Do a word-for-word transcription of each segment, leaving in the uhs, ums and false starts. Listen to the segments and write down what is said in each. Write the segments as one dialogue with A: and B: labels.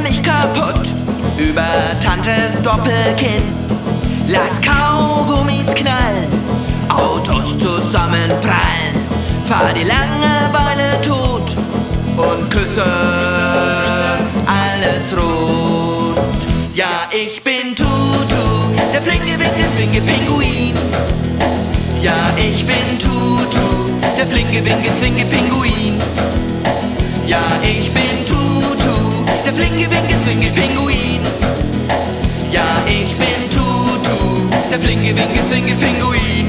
A: mich kaputt über Tantes Doppelkinn. Lass Kaugummis knallen, Autos zusammenprallen, fahr die Langeweile tot und küsse alles rot. Ja, ich bin Tutu, der flinke, winke, zwinke Pinguin. Ja, ich bin Tutu, der flinke, winke, zwinke Pinguin. Ja, ich bin Tutu, der flinke, winke, zwinke Pinguin. Ja, ich bin Tutu, der flinke, winke, zwinke Pinguin.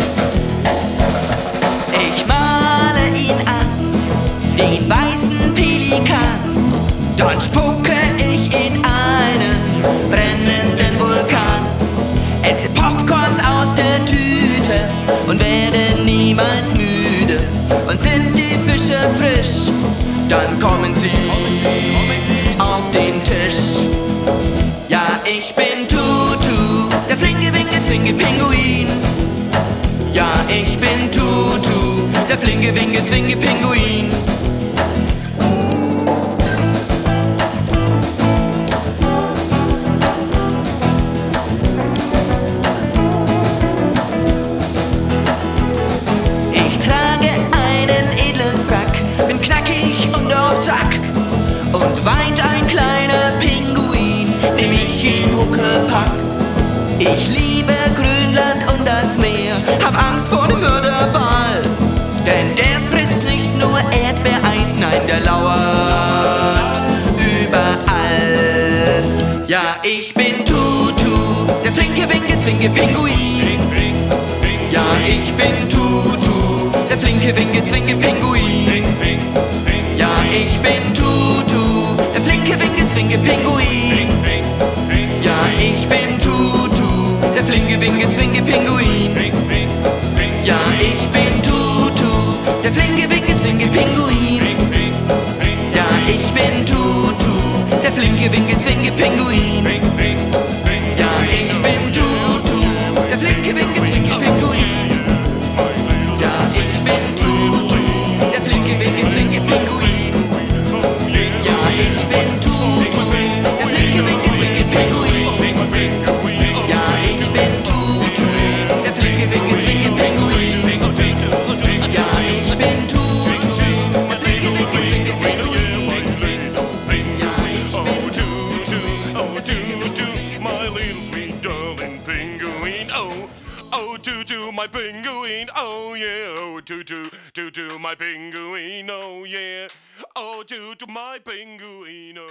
A: Ich male ihn an, den weißen Pelikan, dann spucke ich in einen brennenden Vulkan. Esse Popcorns aus der Tüte und werde niemals müde. Und sind die Fische frisch, dann kommen sie auf den Tisch. Ja, ich bin Tutu, der flinke, winke, zwinke Pinguin. Ja, ich bin Tutu, der flinke, winke, zwinke Pinguin. Ich trage einen edlen Frack, bin knackig und auf Zack. Und weint ein kleiner Pinguin, nehm ich ihn Huckepack. Ich liebe Grönland und das Meer, hab Angst vor dem Mörderwal. Denn der frisst nicht nur Erdbeereis, nein, der lauert überall. Ja, ich bin Tutu, der flinke, winke, zwinke Pinguin. Ja, ich bin Tutu, der flinke, winke, zwinke Pinguin. Ja, ich bin Tutu, der flinke, winke, zwinke Pinguin. Ja, ich bin Tutu, der flinke, winke, zwinke Pinguin. Ja, ich bin Tutu, der flinke, winke, zwinke Pinguin. Ja, ich bin Tutu, der flinke, winke, zwinke Pinguin. Ja, ich bin Tutu, der flinke, winke, zwinke Pinguin. Ja, ich bin Tutu, der flinke, winke, zwinke Pinguin. Ja, ich bin Tutu, der flinke, winke, zwinke Pinguin. Ja, ich bin Tutu, der flinke, winke, zwinke Pinguin. Ja, ich bin Tutu, der flinke, winke, zwinke Pinguin. Ja, ich bin Tutu,
B: Oh, Tutu, my little sweet darling penguin. Oh, oh, Tutu, my penguin. Oh, yeah. Oh, Tutu, Tutu, my penguin. Oh, yeah. Oh, Tutu, my penguin.